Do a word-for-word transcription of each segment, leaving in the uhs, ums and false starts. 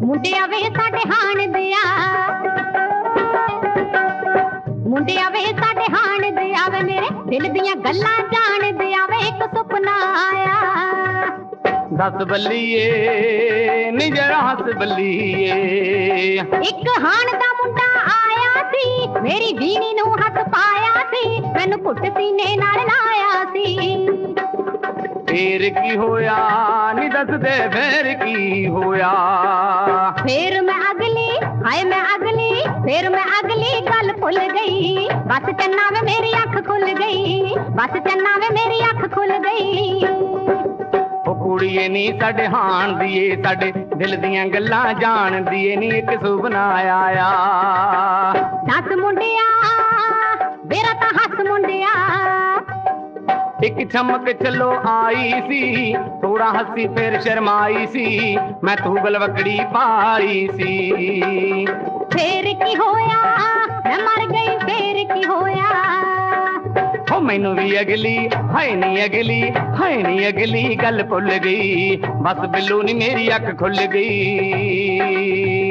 ਮੁੰਡਿਆ ਵੇ ਸਾਡੇ ਹਾਣ ਦਿਆ, ਮੁੰਡਿਆ ਵੇ ਸਾਡੇ ਹਾਣ ਦਿਆ ਵੇ ਮੇਰੇ ਦਿਲ ਦੀਆਂ ਗੱਲਾਂ ਜਾਣ ਦਿਆ ਵੇ ਇੱਕ ਸੁਪਨਾ ਆਇਆ। दस बल्लीए नी जरा हस बल्लीए। एक हाण दा मुंडा आया सी मेरी जीनी नू हथ पाया सी मैनू घुट सीने नाल लाया सी। फिर की होया नी दस दे फिर की होया। फिर मैं अगली हाय मैं अगली फिर मैं अगली गल भुल गई बस चन्ना वे मेरी अख खुल गई बस चन्ना वे मेरी अख खुल गई। कुड़िए नी साडे हाण दिए साडे दिल दियां गल्लां जान दिए नी एक सुपना आया। दस मुंडिया मेरा तां हस मुंडिया। एक चमक चलो आई सी थोड़ा हंसी फिर शर्माई सी मैं तू गलवकड़ी पाई सी। फिर की होया मैं मर गई फिर की होया। हो मैनू भी अगली हाय नी अगली हाय नी अगली गल भुल गई बस बिल्लू नी मेरी अख खुल गई।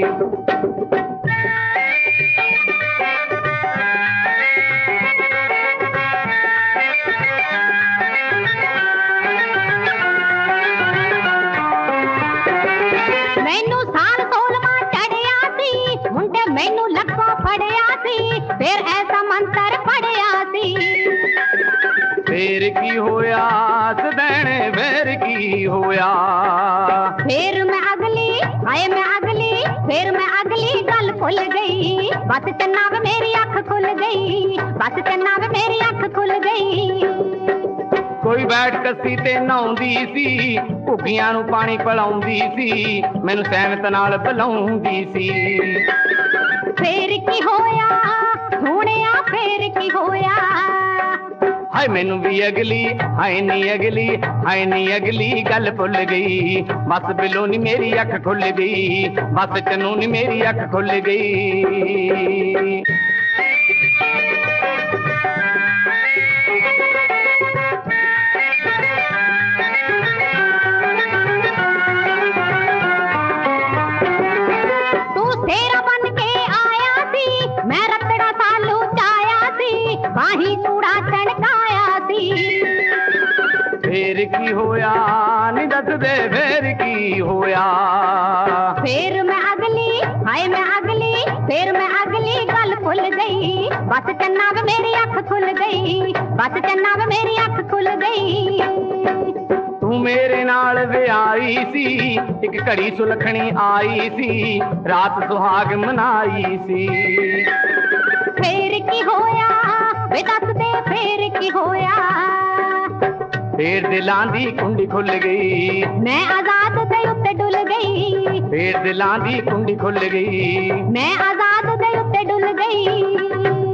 मैनू साल सोलवा चढ़िया सी मुंडे मैनू लखों फड़िया सी फिर ऐसा मंत्र पढ़िया सी। फिर की होया सदैने फिर की होया। फिर मैं अगली हाय मैं अगली फिर मैं अगली गल भुल गई बस चन्ना वे मेरी अख खुल गई बस चन्ना वे मेरी अख खुल गई। कोई बैठ कसी ते नहाउंदी सी भुखियां नू पानी पिलाउंदी सी मैनू सैनत नाल बुलाउंदी सी। फिर की होया सोहणिया फिर की होया। हाय मैनू भी अगली हाय नी अगली हाय नी अगली गल भुल गई बस बिल्लो नी मेरी अख खुल गई बस चन्नू नी मेरी अख खुल गई। तू शेरा बन के आया सी मैं रतड़ा सालू चाया सी बाही चूड़ा चणकाया सी। फिर की होया नी दस दे फिर की होया। फिर मैं अगली हाय मैं अगली फिर मैं अगली गल भुल गई बस चन्ना वे मेरी अख खुल गई बस चन्ना वे मेरी अख खुल गई। तू मेरे नाल विआई सी एक घड़ी सुलखनी आई सी रात सुहाग मनाई सी। फिर की होया वे दस दे फिर की होया। फिर दिलां दी कुंडी खुल गई मैं आजाद दे उत्ते डुल गई। फिर दिलां दी कुंडी खुल गई मैं आजाद दे उत्ते डुल गई।